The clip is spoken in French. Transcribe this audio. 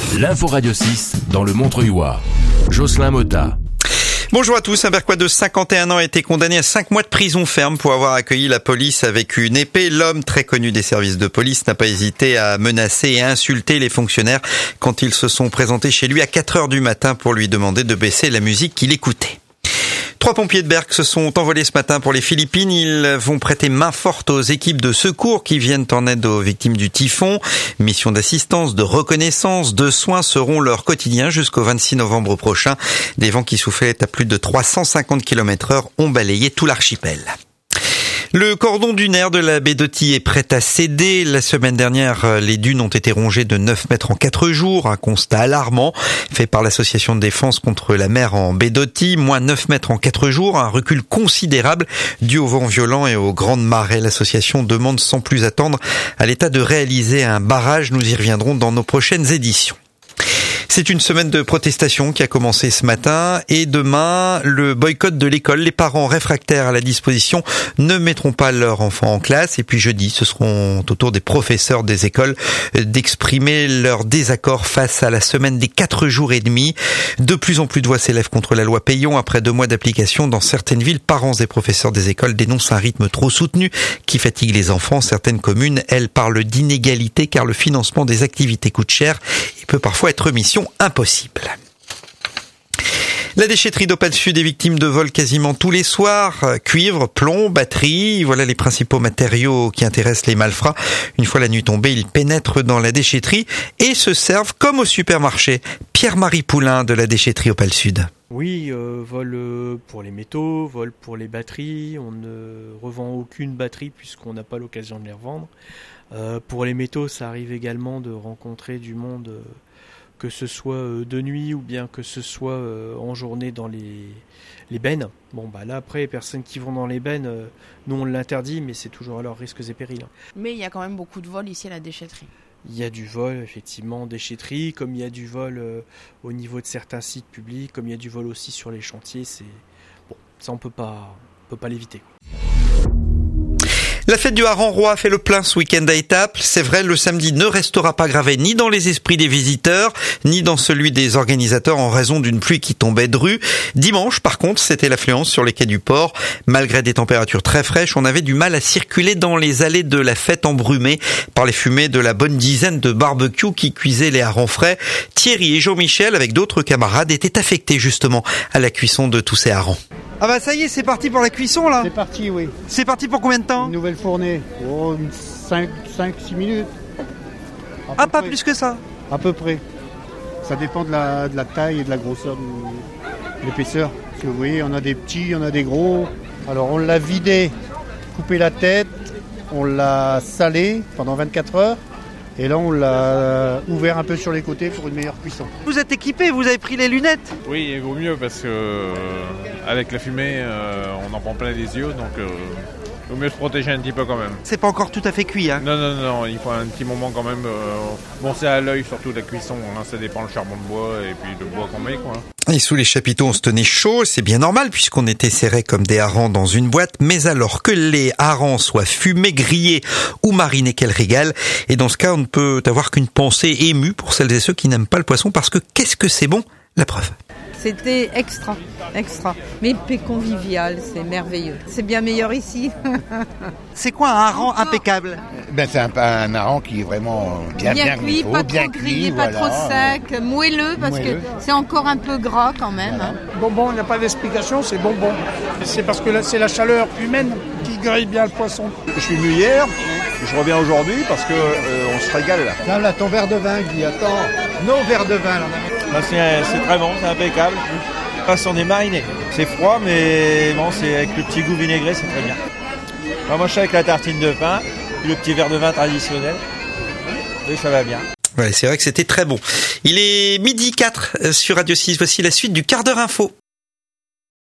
L'info Radio 6 dans le Montreuilois. Jocelyn Motta. Bonjour à tous, un Berquois de 51 ans a été condamné à 5 mois de prison ferme pour avoir accueilli la police avec une épée. L'homme, très connu des services de police, n'a pas hésité à menacer et à insulter les fonctionnaires quand ils se sont présentés chez lui à 4 heures du matin pour lui demander de baisser la musique qu'il écoutait. 3 pompiers de Berck se sont envolés ce matin pour les Philippines. Ils vont prêter main forte aux équipes de secours qui viennent en aide aux victimes du typhon. Missions d'assistance, de reconnaissance, de soins seront leur quotidien jusqu'au 26 novembre prochain. Des vents qui soufflaient à plus de 350 km/h ont balayé tout l'archipel. Le cordon dunaire de la baie d'Oti est prêt à céder. La semaine dernière, les dunes ont été rongées de 9 mètres en 4 jours. Un constat alarmant fait par l'association de défense contre la mer en baie d'Oti. Moins 9 mètres en 4 jours, un recul considérable dû au vent violent et aux grandes marées. L'association demande sans plus attendre à l'État de réaliser un barrage. Nous y reviendrons dans nos prochaines éditions. C'est une semaine de protestation qui a commencé ce matin et demain, le boycott de l'école. Les parents réfractaires à la disposition ne mettront pas leurs enfants en classe. Et puis jeudi, ce seront au tour des professeurs des écoles d'exprimer leur désaccord face à la semaine des 4 jours et demi. De plus en plus de voix s'élèvent contre la loi Payon. Après 2 mois d'application dans certaines villes, parents et professeurs des écoles dénoncent un rythme trop soutenu qui fatigue les enfants. Certaines communes, elles, parlent d'inégalité car le financement des activités coûte cher et peut parfois être mission impossible. La déchetterie d'Opale Sud est victime de vols quasiment tous les soirs. Cuivre, plomb, batterie, voilà les principaux matériaux qui intéressent les malfrats. Une fois la nuit tombée, ils pénètrent dans la déchetterie et se servent comme au supermarché. Pierre-Marie Poulain de la déchetterie Opale Sud. Oui, vol pour les métaux, vol pour les batteries. On ne revend aucune batterie puisqu'on n'a pas l'occasion de les revendre. Pour les métaux, ça arrive également de rencontrer du monde, que ce soit de nuit ou bien que ce soit en journée dans les bennes. Bon, bah là, après, les personnes qui vont dans les bennes, nous on l'interdit, mais c'est toujours à leurs risques et périls. Mais il y a quand même beaucoup de vols ici à la déchetterie. Il y a du vol, effectivement, en déchetterie, comme il y a du vol au niveau de certains sites publics, comme il y a du vol aussi sur les chantiers. Bon, ça on peut pas l'éviter. La fête du hareng roi fait le plein ce week-end à Étaples. C'est vrai, le samedi ne restera pas gravé ni dans les esprits des visiteurs, ni dans celui des organisateurs en raison d'une pluie qui tombait dru. Dimanche, par contre, c'était l'affluence sur les quais du port. Malgré des températures très fraîches, on avait du mal à circuler dans les allées de la fête embrumées par les fumées de la bonne dizaine de barbecues qui cuisaient les harengs frais. Thierry et Jean-Michel, avec d'autres camarades, étaient affectés justement à la cuisson de tous ces harengs. Ah bah ça y est, c'est parti pour la cuisson là. C'est parti, oui. C'est parti pour combien de temps? Une nouvelle fournée. 5-6 minutes. Ah, pas plus que ça? À peu près. Ça dépend de la taille et de la grosseur de l'épaisseur. Parce que vous voyez, on a des petits, on a des gros. Alors on l'a vidé, coupé la tête, on l'a salé pendant 24 heures. Et là, on l'a ouvert un peu sur les côtés pour une meilleure cuisson. Vous êtes équipé, vous avez pris les lunettes? Oui, il vaut mieux parce que avec la fumée, on en prend plein les yeux, donc il vaut mieux se protéger un petit peu quand même. C'est pas encore tout à fait cuit, hein? Non, il faut un petit moment quand même. Bon, c'est à l'œil surtout la cuisson, hein, ça dépend le charbon de bois et puis le bois qu'on met, quoi. Et sous les chapiteaux, on se tenait chaud, c'est bien normal puisqu'on était serrés comme des harengs dans une boîte, mais alors que les harengs soient fumés, grillés ou marinés, quel régal. Et dans ce cas, on ne peut avoir qu'une pensée émue pour celles et ceux qui n'aiment pas le poisson parce que qu'est-ce que c'est bon? La preuve. C'était extra. Mais convivial, c'est merveilleux. C'est bien meilleur ici. C'est quoi un hareng impeccable? C'est un hareng qui est vraiment bien cuit, pas trop grillé, pas trop sec, moelleux parce que c'est encore un peu gras quand même. Voilà. Bonbon, il n'y a pas d'explication, c'est bonbon. C'est parce que là, c'est la chaleur humaine qui grille bien le poisson. Je suis venu hier, je reviens aujourd'hui parce que on se régale là. Là, ton verre de vin, Guy, attends. Nos verres de vin, là. C'est très bon, c'est impeccable. On est mariné. C'est froid, mais bon, c'est avec le petit goût vinaigré, c'est très bien. Moi, je suis avec la tartine de pain, le petit verre de vin traditionnel. Et ça va bien. Ouais, c'est vrai que c'était très bon. Il est 12h04 sur Radio 6. Voici la suite du quart d'heure info.